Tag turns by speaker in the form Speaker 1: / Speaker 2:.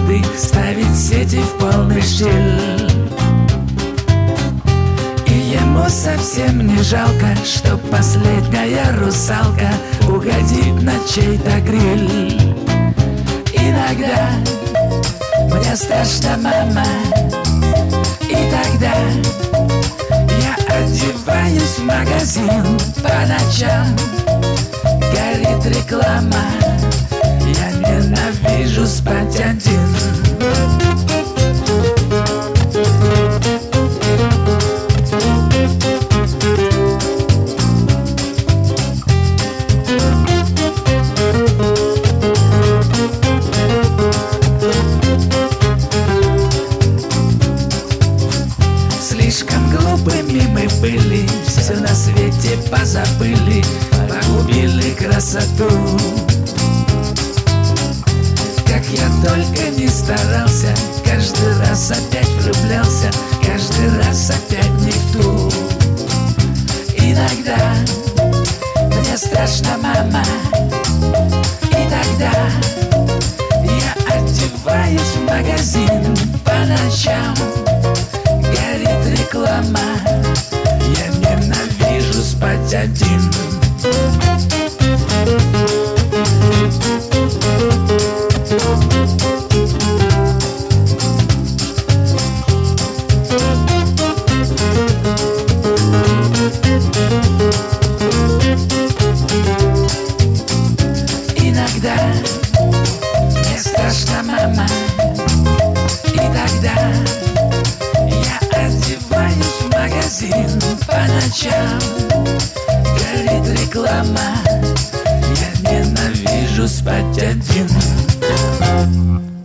Speaker 1: воды, ставить сети в полный штиль. И ему совсем не жалко, что последняя русалка угодит на чей-то гриль. Иногда мне страшно, мама, и тогда я одеваюсь в магазин по ночам. Горит реклама, я ненавижу спать один. Слишком глупыми мы были, все на свете позабыли, погубили красоту. Как я только не старался, каждый раз опять влюблялся, каждый раз опять не в ту. Иногда мне страшно, мама, и тогда я одеваюсь в магазин по ночам. Горит реклама, я ненавижу спать один. Иногда мне страшно, мама, и тогда я одеваюсь в магазин по ночам. Горит реклама, я ненавижу спать один.